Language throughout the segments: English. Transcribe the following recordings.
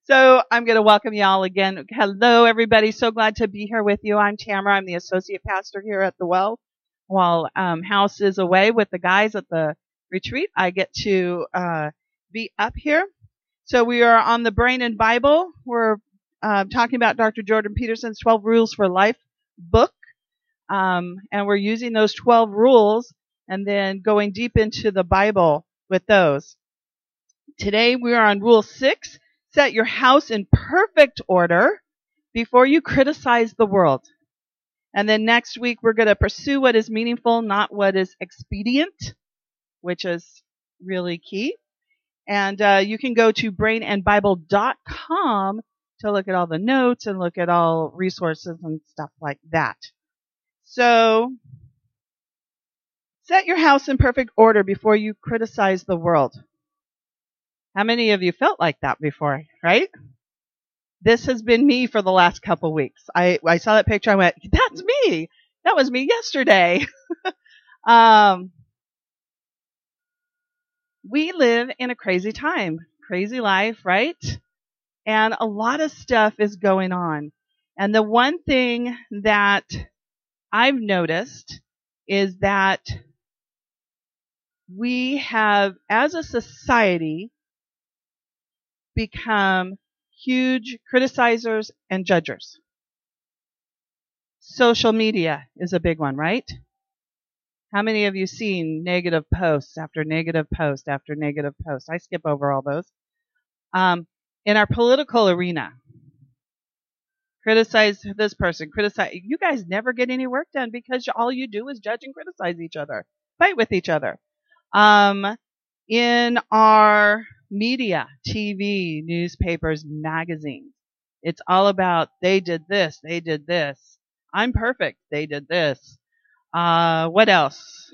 So I'm going to welcome y'all again. Hello, everybody. So glad to be here with you. I'm Tamara. I'm the associate pastor here at the Well. While House is away with the guys at the retreat, I get to be up here. So we are on the Brain and Bible. We're talking about Dr. Jordan Peterson's 12 Rules for Life book. And we're using those 12 rules and then going deep into the Bible with those. Today we are on Rule 6. Set your house in perfect order before you criticize the world. And then next week we're going to pursue what is meaningful, not what is expedient, which is really key. And you can go to brainandbible.com to look at all the notes and look at all resources and stuff like that. So set your house in perfect order before you criticize the world. How many of you felt like that before, right? This has been me for the last couple weeks. I saw that picture. I went, that's me. That was me yesterday. We live in a crazy time, crazy life, right? And a lot of stuff is going on. And the one thing that I've noticed is that we have, as a society, become huge criticizers and judgers. Social media is a big one, right? How many of you seen negative posts after negative post after negative post? I skip over all those. In our political arena, criticize this person, criticize. You guys never get any work done because all you do is judge and criticize each other, fight with each other. In our media, TV, newspapers, magazines, it's all about they did this, they did this. I'm perfect, they did this. What else?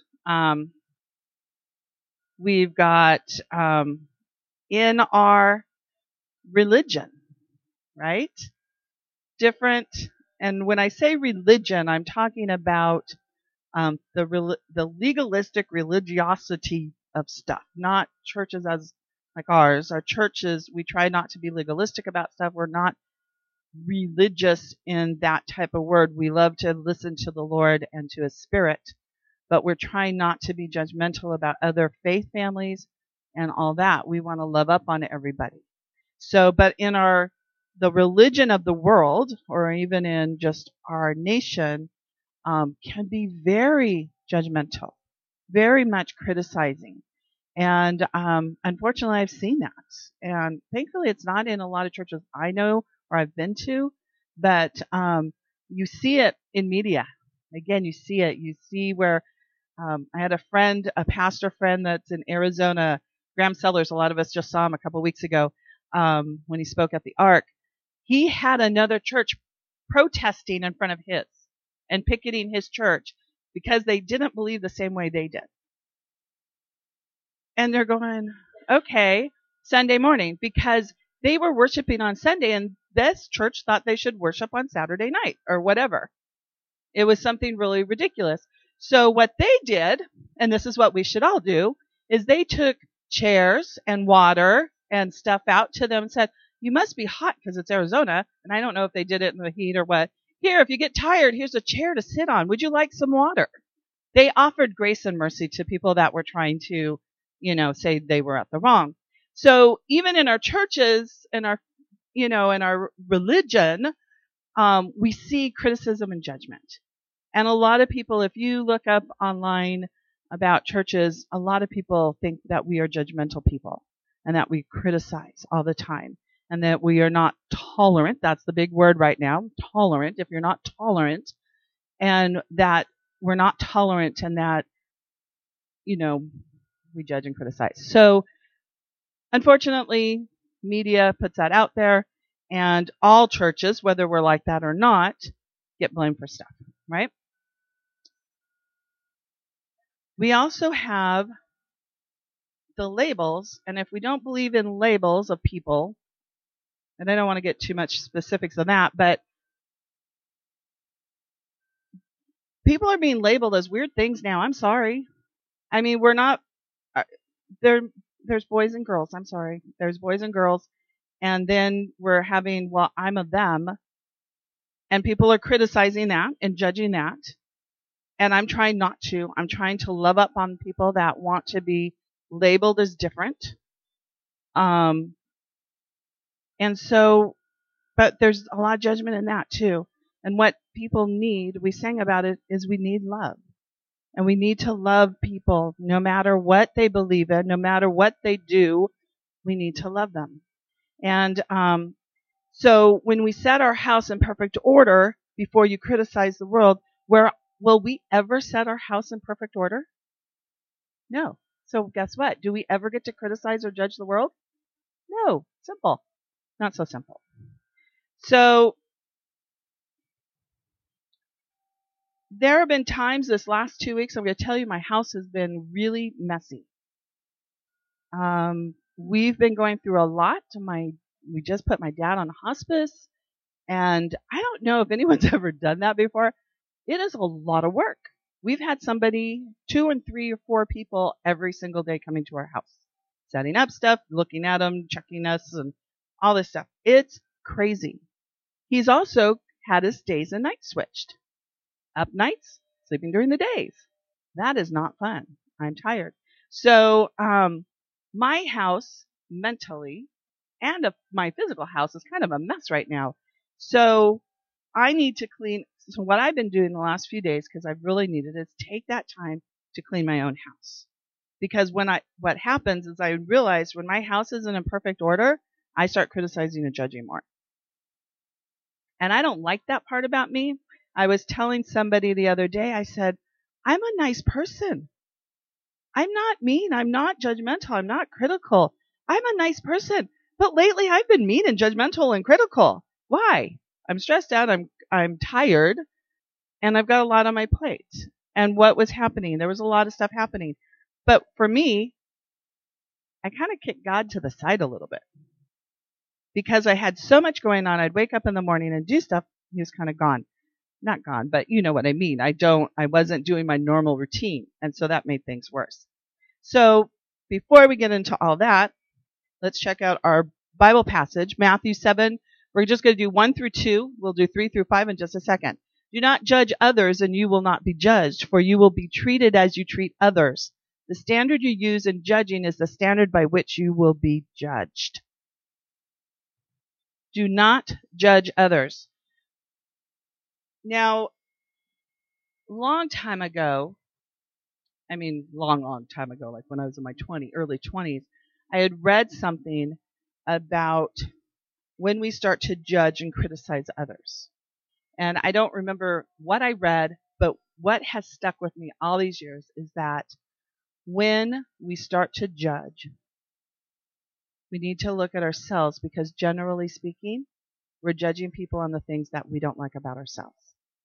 We've got in our religion, right? Different, and when I say religion, I'm talking about the legalistic religiosity of stuff, not churches as like ours. Our churches, we try not to be legalistic about stuff. We're not religious in that type of word. We love to listen to the Lord and to His Spirit, but we're trying not to be judgmental about other faith families and all that. We want to love up on everybody. So, but in the religion of the world, or even in just our nation, can be very judgmental, very much criticizing. And unfortunately, I've seen that. And thankfully, it's not in a lot of churches I know or I've been to, but you see it in media. Again, you see it. You see where I had a pastor friend that's in Arizona, Graham Sellers. A lot of us just saw him a couple weeks ago when he spoke at the Ark. He had another church protesting in front of his and picketing his church because they didn't believe the same way they did. And they're going, okay, Sunday morning, because they were worshiping on Sunday and this church thought they should worship on Saturday night or whatever. It was something really ridiculous. So what they did, and this is what we should all do, is they took chairs and water and stuff out to them and said, you must be hot because it's Arizona. And I don't know if they did it in the heat or what. Here, if you get tired, here's a chair to sit on. Would you like some water? They offered grace and mercy to people that were trying to, say they were at the wrong. So even in our churches and in our religion, we see criticism and judgment. And a lot of people, if you look up online about churches, a lot of people think that we are judgmental people and that we criticize all the time and that we are not tolerant. That's the big word right now, tolerant. If you're not tolerant, and that we're not tolerant and that, we judge and criticize. So unfortunately, media puts that out there and all churches, whether we're like that or not, get blamed for stuff, right? We also have the labels, and if we don't believe in labels of people, and I don't want to get too much specifics on that, but people are being labeled as weird things now. I'm sorry. I mean, we're not, there's boys and girls. I'm sorry. There's boys and girls, And then we're having, well, I'm a them, and people are criticizing that and judging that. And I'm trying not to. I'm trying to love up on people that want to be labeled as different. And so, but there's a lot of judgment in that too. And what people need, we sang about it, is we need love. And we need to love people no matter what they believe in, no matter what they do, we need to love them. And so when we set our house in perfect order before you criticize the world, where will we ever set our house in perfect order? No. So guess what? Do we ever get to criticize or judge the world? No. Simple. Not so simple. So there have been times this last 2 weeks, I'm going to tell you, my house has been really messy. We've been going through a lot. We just put my dad on hospice, and I don't know if anyone's ever done that before. It is a lot of work. We've had somebody, 2 and 3 or 4 people every single day coming to our house, setting up stuff, looking at them, checking us, and all this stuff. It's crazy. He's also had his days and nights switched. Up nights, sleeping during the days. That is not fun. I'm tired. So, my house mentally and my physical house is kind of a mess right now. So I need to clean. So what I've been doing the last few days, because I've really needed, is take that time to clean my own house. Because what happens is I realize when my house isn't in perfect order, I start criticizing and judging more. And I don't like that part about me. I was telling somebody the other day, I said, I'm a nice person. I'm not mean. I'm not judgmental. I'm not critical. I'm a nice person. But lately I've been mean and judgmental and critical. Why? I'm stressed out. I'm tired, and I've got a lot on my plate. And what was happening? There was a lot of stuff happening. But for me, I kind of kicked God to the side a little bit. Because I had so much going on. I'd wake up in the morning and do stuff. He was kind of gone. Not gone, but you know what I mean. I wasn't doing my normal routine. And so that made things worse. So before we get into all that, let's check out our Bible passage, Matthew 7. We're just going to do 1 through 2. We'll do 3 through 5 in just a second. Do not judge others, and you will not be judged, for you will be treated as you treat others. The standard you use in judging is the standard by which you will be judged. Do not judge others. Now, long time ago, long time ago, like when I was in my early 20s, I had read something about when we start to judge and criticize others. And I don't remember what I read, but what has stuck with me all these years is that when we start to judge, we need to look at ourselves, because generally speaking, we're judging people on the things that we don't like about ourselves.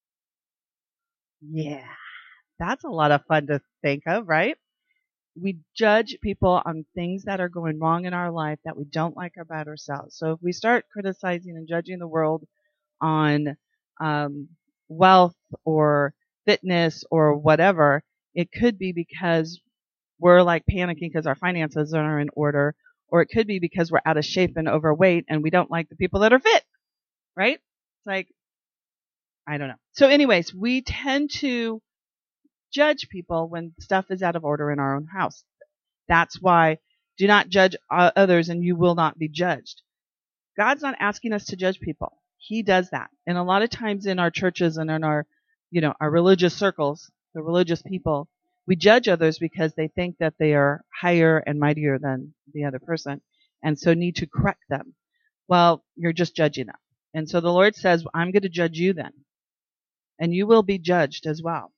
Yeah, that's a lot of fun to think of, right? We judge people on things that are going wrong in our life that we don't like about ourselves. So if we start criticizing and judging the world on wealth or fitness or whatever, it could be because we're like panicking because our finances are in order, or it could be because we're out of shape and overweight and we don't like the people that are fit, right? It's like, I don't know. So anyways, we tend to judge people when stuff is out of order in our own house. That's why do not judge others and you will not be judged. God's not asking us to judge people. He does that. And a lot of times in our churches and in our religious circles, the religious people, we judge others because they think that they are higher and mightier than the other person and so need to correct them. Well, you're just judging them. And so the Lord says, I'm going to judge you then. And you will be judged as well.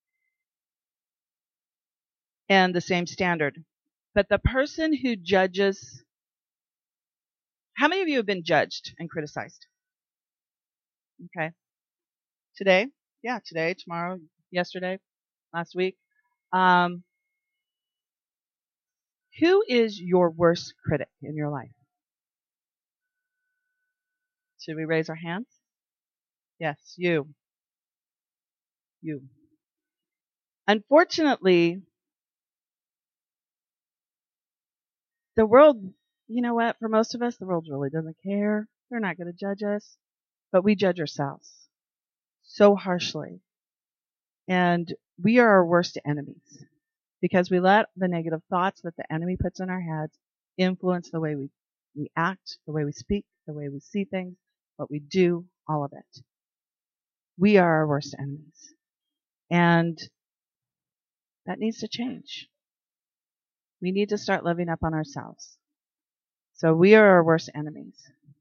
And the same standard. But the person who judges, how many of you have been judged and criticized? Okay. Today? Yeah, today, tomorrow, yesterday, last week. Who is your worst critic in your life? Should we raise our hands? Yes, you. You. Unfortunately, the world you know what? For most of us, the world really doesn't care. They're not going to judge us. But we judge ourselves so harshly. And we are our worst enemies because we let the negative thoughts that the enemy puts in our heads influence the way we act, the way we speak, the way we see things, what we do, all of it. We are our worst enemies. And that needs to change. We need to start living up on ourselves. So we are our worst enemies.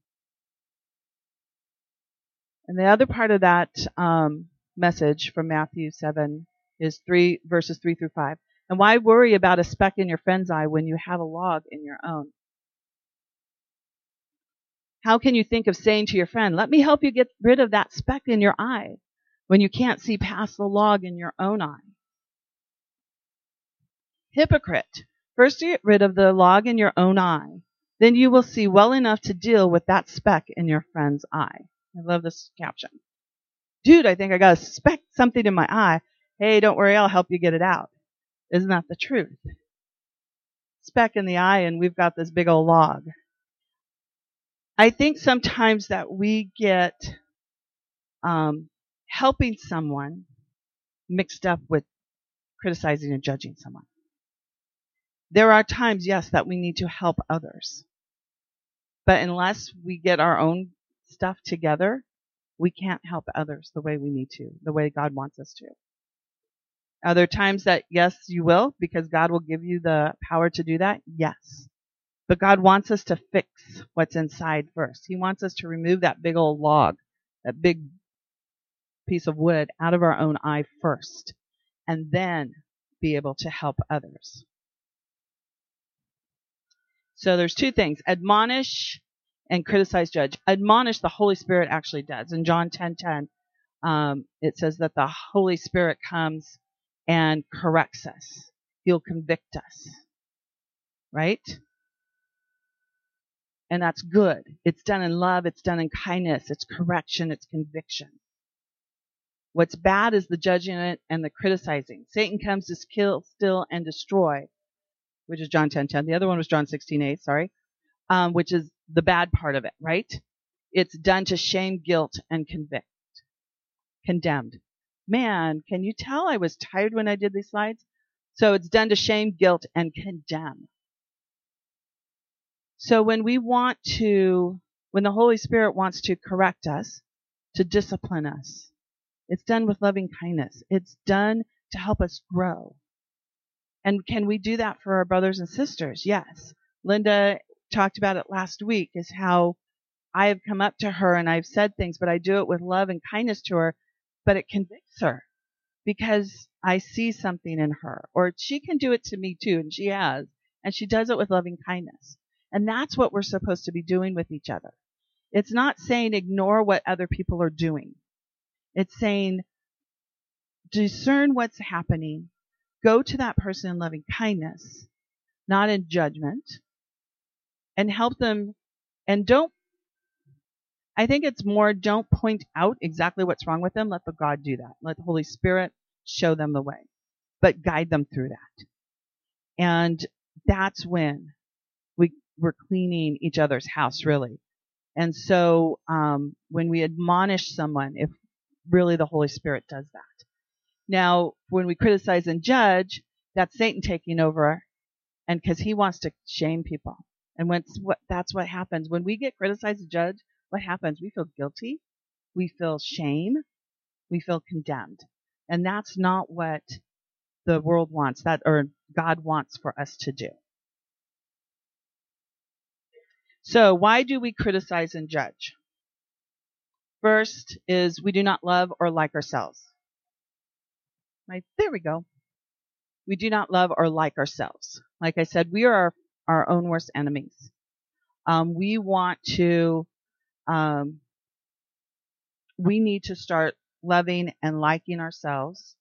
And the other part of that message from Matthew 7 is verses 3 through 5. And why worry about a speck in your friend's eye when you have a log in your own? How can you think of saying to your friend, let me help you get rid of that speck in your eye, when you can't see past the log in your own eye? Hypocrite, first get rid of the log in your own eye, then you will see well enough to deal with that speck in your friend's eye. I love this caption. Dude, I think I got a speck, something in my eye. Hey, don't worry, I'll help you get it out. Isn't that the truth? Speck in the eye and we've got this big old log. I think sometimes that we get helping someone mixed up with criticizing and judging someone. There are times, yes, that we need to help others. But unless we get our own stuff together, we can't help others the way we need to, the way God wants us to. Are there times that, yes, you will, because God will give you the power to do that? Yes. But God wants us to fix what's inside first. He wants us to remove that big old log, that big piece of wood out of our own eye first, and then be able to help others. So there's two things: admonish and criticize, judge. Admonish, the Holy Spirit actually does. In John 10:10, it says that the Holy Spirit comes and corrects us. He'll convict us, right? And that's good. It's done in love. It's done in kindness. It's correction. It's conviction. What's bad is the judging and the criticizing. Satan comes to kill, steal, and destroy, which is John 10:10. The other one was John 16:8, sorry, which is the bad part of it, right? It's done to shame, guilt, and condemned. Man, can you tell I was tired when I did these slides? So it's done to shame, guilt, and condemn. So when the Holy Spirit wants to correct us, to discipline us, it's done with loving kindness. It's done to help us grow. And can we do that for our brothers and sisters? Yes. Linda talked about it last week, is how I have come up to her and I've said things, but I do it with love and kindness to her, but it convicts her because I see something in her. Or she can do it to me too, and she has. And she does it with loving kindness. And that's what we're supposed to be doing with each other. It's not saying ignore what other people are doing. It's saying discern what's happening. Go to that person in loving kindness, not in judgment, and help them. And I think it's more, don't point out exactly what's wrong with them. Let the God do that. Let the Holy Spirit show them the way, but guide them through that. And that's when we're cleaning each other's house, really. And so when we admonish someone, if really the Holy Spirit does that. Now, when we criticize and judge, that's Satan taking over, and because he wants to shame people. And that's what happens. When we get criticized and judged, what happens? We feel guilty. We feel shame. We feel condemned. And that's not what the world wants, or God wants for us to do. So why do we criticize and judge? First is we do not love or like ourselves. Right, there we go. We do not love or like ourselves. Like I said, we are our own worst enemies. We need to start loving and liking ourselves.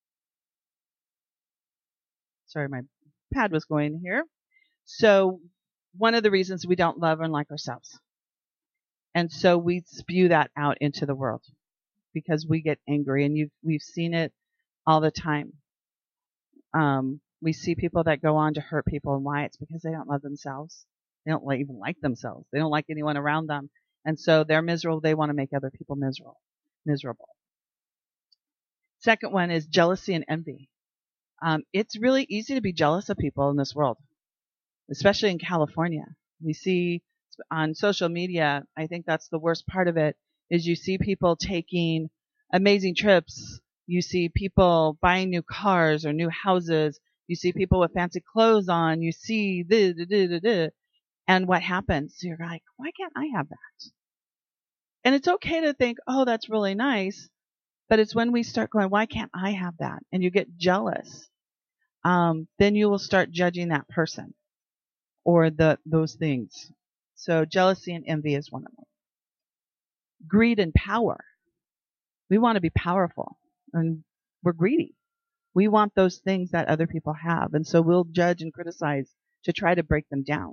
Sorry, my pad was going here. So one of the reasons we don't love and like ourselves. And so we spew that out into the world because we get angry, and we've seen it all the time. We see people that go on to hurt people, and why? It's because they don't love themselves. They don't even like themselves. They don't like anyone around them. And so they're miserable. They want to make other people miserable. Second one is jealousy and envy. It's really easy to be jealous of people in this world, especially in California. We see on social media, I think that's the worst part of it, is you see people taking amazing trips. You see people buying new cars or new houses. You see people with fancy clothes on. You see and what happens? So you're like, why can't I have that? And it's okay to think, oh, that's really nice. But it's when we start going, why can't I have that? And you get jealous. Then you will start judging that person or those things. So jealousy and envy is one of them. Greed and power. We want to be powerful, and we're greedy. We want those things that other people have, and so we'll judge and criticize to try to break them down,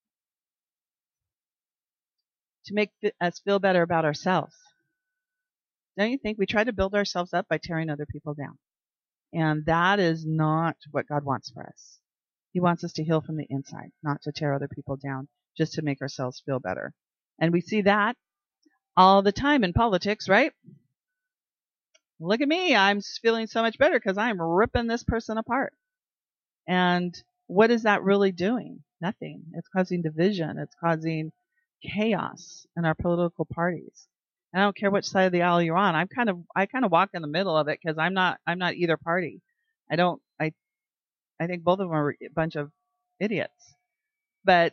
to make us feel better about ourselves. Don't you think? We try to build ourselves up by tearing other people down, and that is not what God wants for us. He wants us to heal from the inside, not to tear other people down, just to make ourselves feel better. And we see that all the time in politics, right? Look at me. I'm feeling so much better because I'm ripping this person apart. And what is that really doing? Nothing. It's causing division. It's causing chaos in our political parties. And I don't care which side of the aisle you're on. I kind of walk in the middle of it because I'm not either party. I think both of them are a bunch of idiots. But,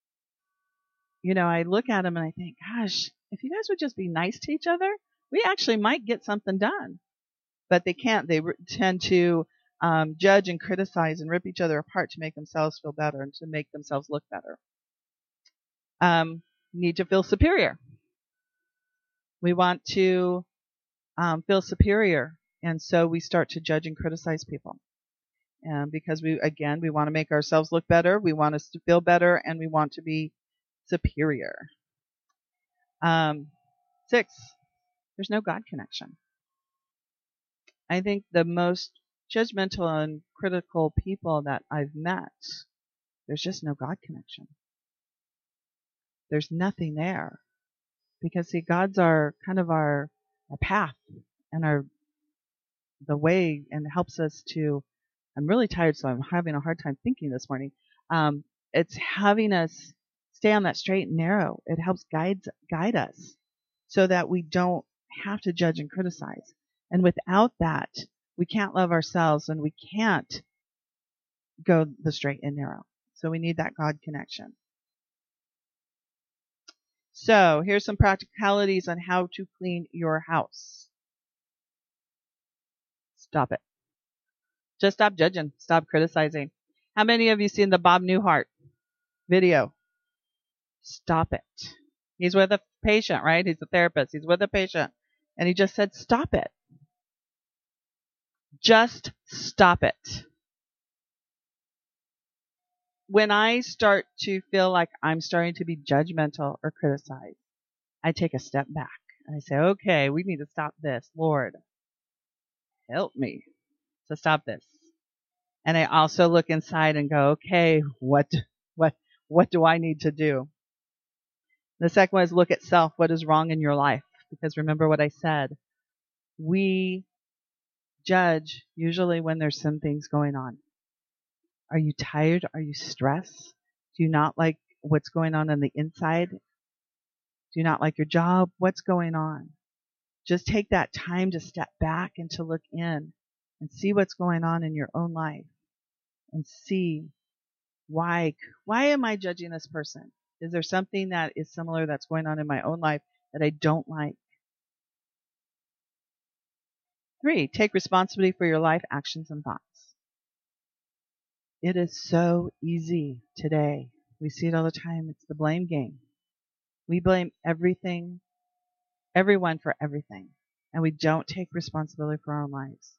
I look at them and I think, gosh, if you guys would just be nice to each other, we actually might get something done. But they can't. They tend to judge and criticize and rip each other apart to make themselves feel better and to make themselves look better. Need to feel superior. We want to feel superior, and so we start to judge and criticize people. And because we want to make ourselves look better, we want us to feel better, and we want to be superior. 6, there's no God connection. I think the most judgmental and critical people that I've met, there's just no God connection. There's nothing there. Because see, God's our path and the way, and helps us to, I'm really tired, so I'm having a hard time thinking this morning. It's having us stay on that straight and narrow. It helps guide us so that we don't have to judge and criticize. And without that, we can't love ourselves and we can't go the straight and narrow. So we need that God connection. So here's some practicalities on how to clean your house. Stop it. Just stop judging. Stop criticizing. How many of you seen the Bob Newhart video? Stop it. He's with a patient, right? He's a therapist. He's with a patient. And he just said, stop it. Just stop it. When I start to feel like I'm starting to be judgmental or criticize, I take a step back and I say, okay, we need to stop this. Lord, help me to stop this. And I also look inside and go, okay, what do I need to do? The second one is look at self. What is wrong in your life? Because remember what I said. We judge usually when there's some things going on. Are you tired? Are you stressed? Do you not like what's going on the inside? Do you not like your job? What's going on? Just take that time to step back and to look in and see what's going on in your own life and see why am I judging this person? Is there something that is similar that's going on in my own life that I don't like? 3, take responsibility for your life, actions, and thoughts. It is so easy today. We see it all the time. It's the blame game. We blame everyone for everything, and we don't take responsibility for our own lives.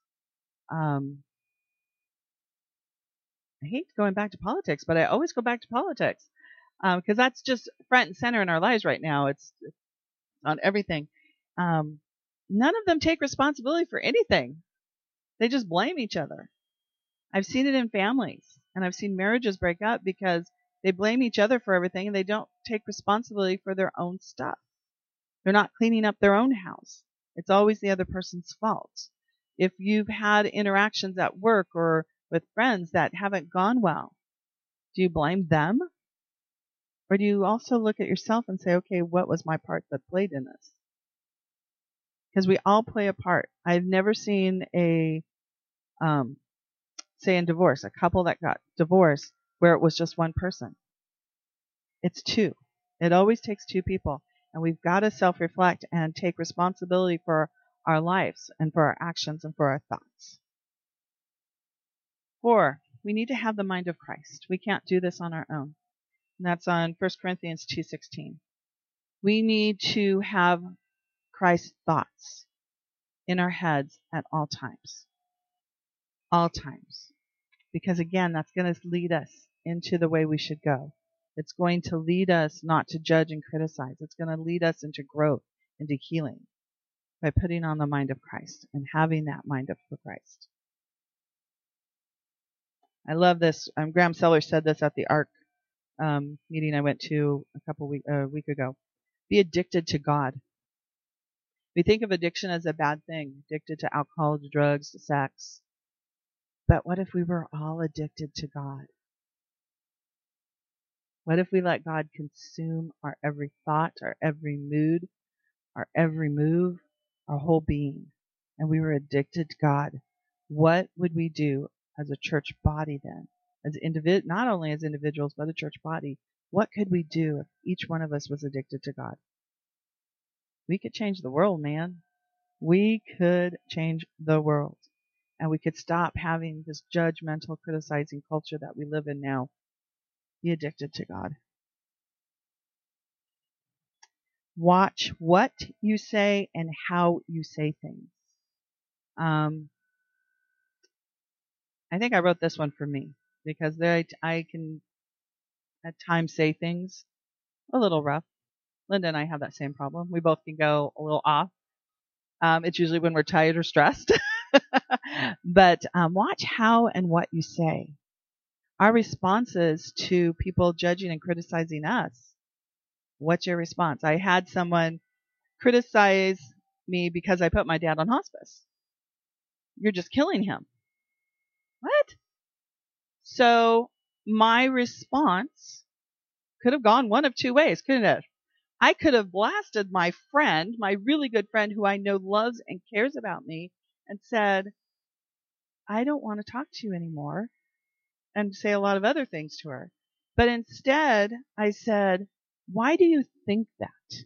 I hate going back to politics, but I always go back to politics because that's just front and center in our lives right now. It's on everything. None of them take responsibility for anything. They just blame each other. I've seen it in families, and I've seen marriages break up because They blame each other for everything, and they don't take responsibility for their own stuff. They're not cleaning up their own house. It's always the other person's fault. If you've had interactions at work or with friends that haven't gone well, do you blame them? Or do you also look at yourself and say, okay, what was my part that played in this? Because we all play a part. I've never seen say in divorce, a couple that got divorced where it was just one person. It's two. It always takes two people. And we've got to self-reflect and take responsibility for our lives and for our actions and for our thoughts. 4, we need to have the mind of Christ. We can't do this on our own. And that's on 1 Corinthians 2:16. We need to have Christ's thoughts in our heads at all times. All times. Because again, that's going to lead us into the way we should go. It's going to lead us not to judge and criticize. It's going to lead us into growth, into healing, by putting on the mind of Christ and having that mind of Christ. I love this. Graham Sellers said this at the ARC meeting I went to a week ago. Be addicted to God. We think of addiction as a bad thing, addicted to alcohol, to drugs, to sex. But what if we were all addicted to God? What if we let God consume our every thought, our every mood, our every move, our whole being, and we were addicted to God? What would we do as a church body then? Not only as individuals, but a church body. What could we do if each one of us was addicted to God? We could change the world, man. We could change the world. And we could stop having this judgmental, criticizing culture that we live in now. Be addicted to God. Watch what you say and how you say things. I think I wrote this one for me because I can at times say things a little rough. Linda and I have that same problem. We both can go a little off. It's usually when we're tired or stressed. But watch how and what you say. Our responses to people judging and criticizing us. What's your response? I had someone criticize me because I put my dad on hospice. You're just killing him. What? So my response could have gone one of two ways, couldn't it? I could have blasted my friend, my really good friend who I know loves and cares about me, and said, I don't want to talk to you anymore, and say a lot of other things to her. But instead, I said, why do you think that?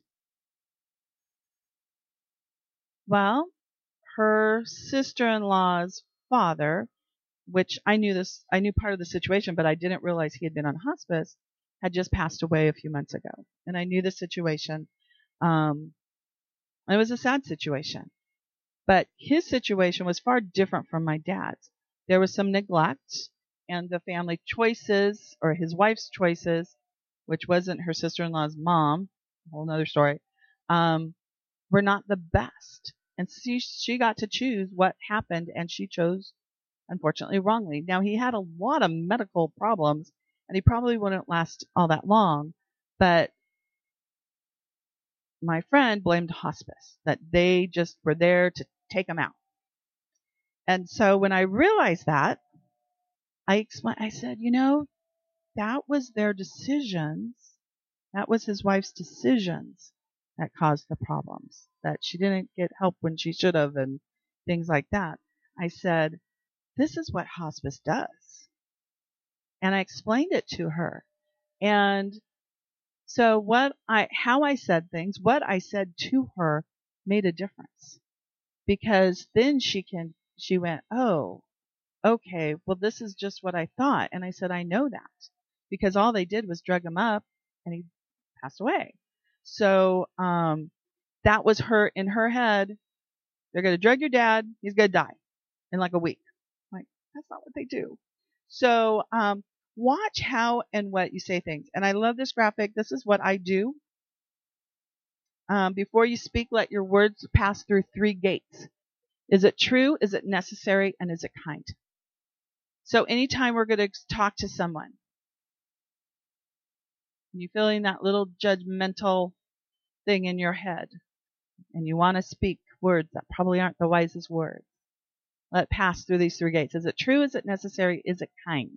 Well, her sister-in-law's father, which I knew part of the situation, but I didn't realize he had been on hospice, had just passed away a few months ago. And I knew the situation. It was a sad situation. But his situation was far different from my dad's. There was some neglect, and the family choices, or his wife's choices, which wasn't her sister-in-law's mom, a whole other story, were not the best. And she got to choose what happened, and she chose, unfortunately, wrongly. Now, he had a lot of medical problems, and he probably wouldn't last all that long, but my friend blamed hospice, that they just were there to take him out. And so when I realized that, I said, that was their decisions. That was his wife's decisions that caused the problems, that she didn't get help when she should have and things like that. I said, this is what hospice does. And I explained it to her. And so how I said things, what I said to her made a difference. Because then she went, oh, okay, well, this is just what I thought. And I said, I know that. Because all they did was drug him up and he passed away. So that was in her head, they're going to drug your dad, he's going to die in like a week. I'm like, that's not what they do. So watch how and what you say things. And I love this graphic. This is what I do. Before you speak, let your words pass through 3 gates. Is it true? Is it necessary? And is it kind? So anytime we're going to talk to someone, You feeling that little judgmental thing in your head, and you want to speak words that probably aren't the wisest words. Let it pass through these 3 gates. Is it true? Is it necessary? Is it kind?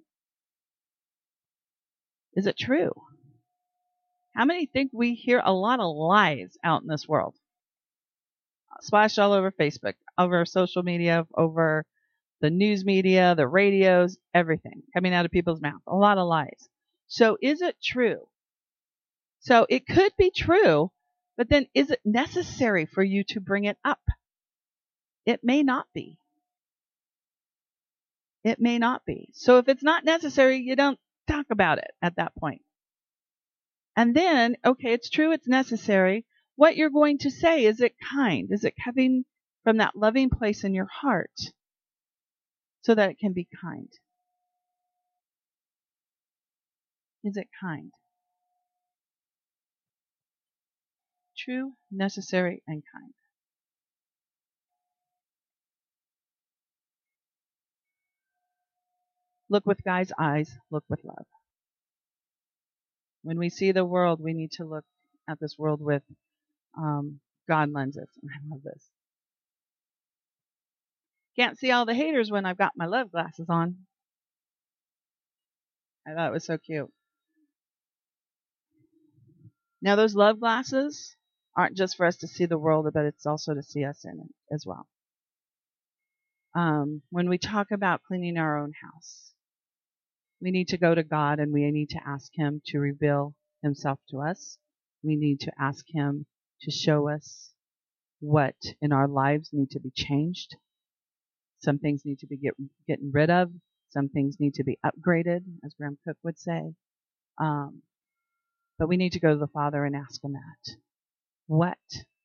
Is it true? How many think we hear a lot of lies out in this world? Splashed all over Facebook, over social media, over the news media, the radios, everything coming out of people's mouths. A lot of lies. So is it true? So it could be true, but then is it necessary for you to bring it up? It may not be. It may not be. So if it's not necessary, you don't talk about it at that point. And then, okay, it's true, it's necessary. What you're going to say, is it kind? Is it coming from that loving place in your heart so that it can be kind? Is it kind? True, necessary, and kind. Look with God's eyes, look with love. When we see the world, we need to look at this world with God lenses. I love this. Can't see all the haters when I've got my love glasses on. I thought it was so cute. Now, those love glasses aren't just for us to see the world, but it's also to see us in it as well. When we talk about cleaning our own house, we need to go to God and we need to ask Him to reveal Himself to us. We need to ask Him to show us what in our lives need to be changed. Some things need to be getting rid of. Some things need to be upgraded, as Graham Cook would say. But we need to go to the Father and ask Him that. What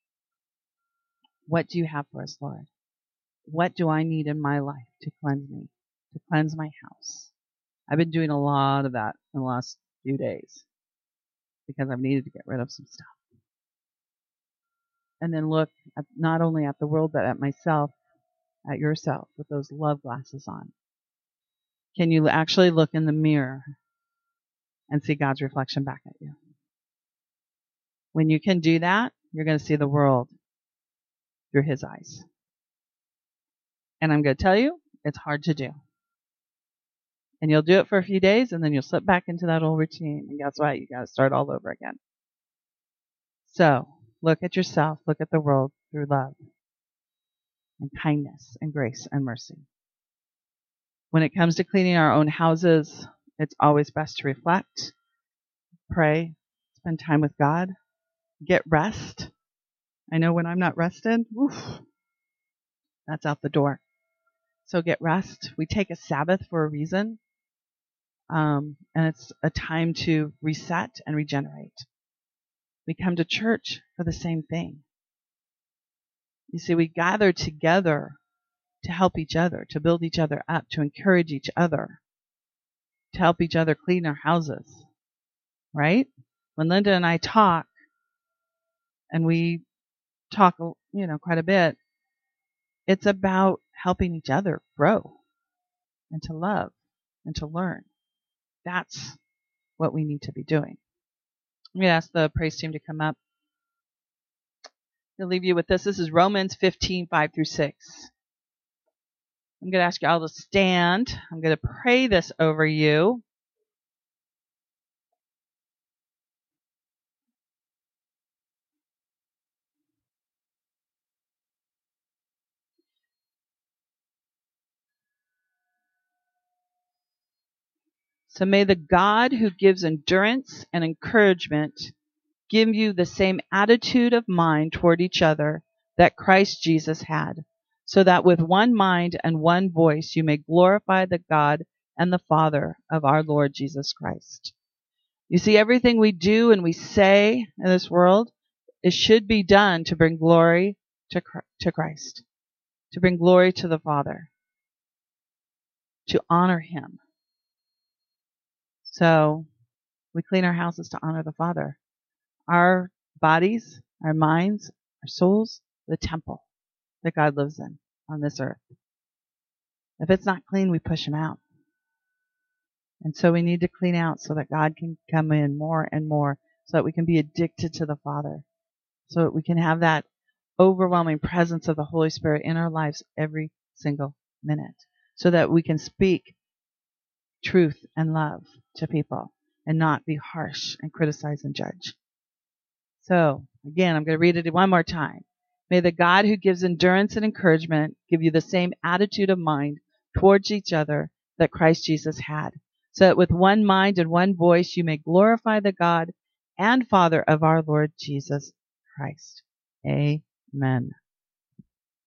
do you have for us, Lord? What do I need in my life to cleanse me, to cleanse my house? I've been doing a lot of that in the last few days because I've needed to get rid of some stuff. And then look at, not only at the world, but at myself, at yourself with those love glasses on. Can you actually look in the mirror and see God's reflection back at you? When you can do that, you're going to see the world through His eyes. And I'm going to tell you, it's hard to do. And you'll do it for a few days, and then you'll slip back into that old routine. And guess what? You got to start all over again. So, look at yourself, look at the world through love and kindness and grace and mercy. When it comes to cleaning our own houses, it's always best to reflect, pray, spend time with God, get rest. I know when I'm not rested, that's out the door. So get rest. We take a Sabbath for a reason. And it's a time to reset and regenerate. We come to church for the same thing. You see, we gather together to help each other, to build each other up, to encourage each other, to help each other clean our houses, right? When Linda and I talk, and we talk, quite a bit, it's about helping each other grow and to love and to learn. That's what we need to be doing. I'm going to ask the praise team to come up. I'll leave you with this. This is Romans 15:5-6. I'm going to ask you all to stand. I'm going to pray this over you. So may the God who gives endurance and encouragement give you the same attitude of mind toward each other that Christ Jesus had, so that with one mind and one voice you may glorify the God and the Father of our Lord Jesus Christ. You see, everything we do and we say in this world, it should be done to bring glory to Christ, to bring glory to the Father, to honor Him. So we clean our houses to honor the Father. Our bodies, our minds, our souls, the temple that God lives in on this earth. If it's not clean, we push Him out. And so we need to clean out so that God can come in more and more, so that we can be addicted to the Father, so that we can have that overwhelming presence of the Holy Spirit in our lives every single minute, so that we can speak truth and love to people and not be harsh and criticize and judge. So, again, I'm going to read it one more time. May the God who gives endurance and encouragement give you the same attitude of mind towards each other that Christ Jesus had, so that with one mind and one voice you may glorify the God and Father of our Lord Jesus Christ. Amen.